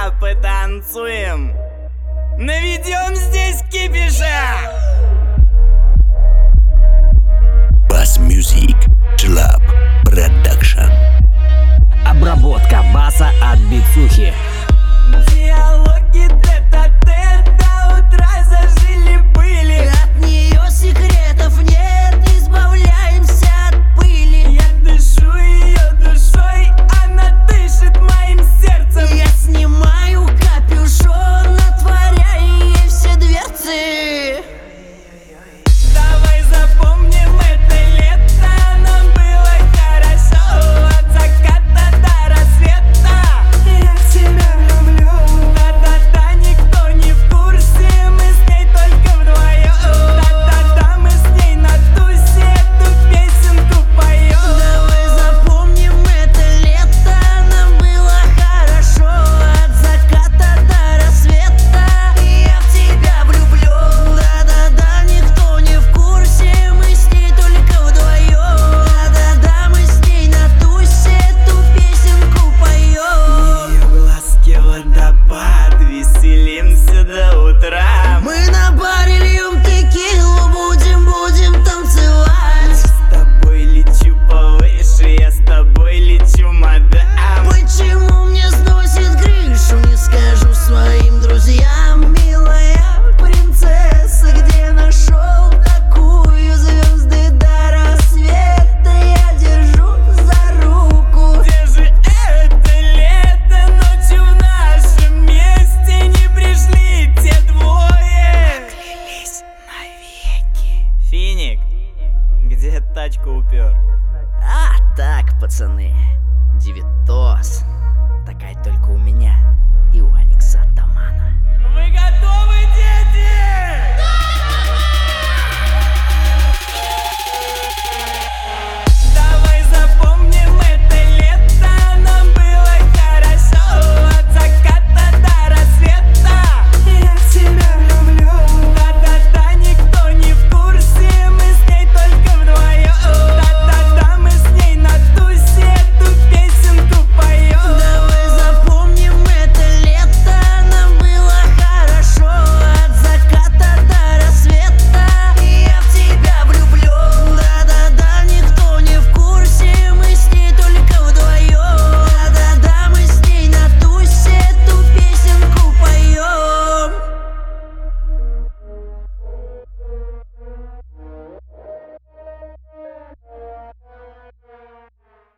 потанцуем, наведем здесь кипиша. Bass Music Club Production. Обработка баса от Бицухи. Диалоги тет-а-тет до утра зажили-были. От нее секретов нет, избавляемся от пыли. Я дышу ее душой, она дышит моим сердцем. Я снимаю капюшон, отворяя ей все дверцы. Давай запомним это лето, нам было хорошо от заката до рассвета. Я тебя люблю. Да-да-да, никто не в курсе, мы с ней только вдвоем. Да-да-да, мы с ней на тусе эту песенку поем. Давай запомним это лето, нам было хорошо от заката до рассвета. Я в тебя влюблен. Да-да-да, никто не в курсе, мы с ней только вдвоем. Да-да-да, мы с ней на тусе эту песенку поем. Ее в глазке водопад, веселимся до утра. Мы на баре льем текилу, будем танцевать. С тобой лечу повыше, я с тобой лечу, мадам. Почему мне сносит крышу, не скажу своим друзьям. Милая принцесса, где нашел такую? Звезды до рассвета я держу за руку. Где же это лето? Ночью в нашем месте не пришли те двое. Поклялись навеки. Финик, где тачку упер? А, так, пацаны. Девятос. Такая только у меня и у Алекса Атамана. Вы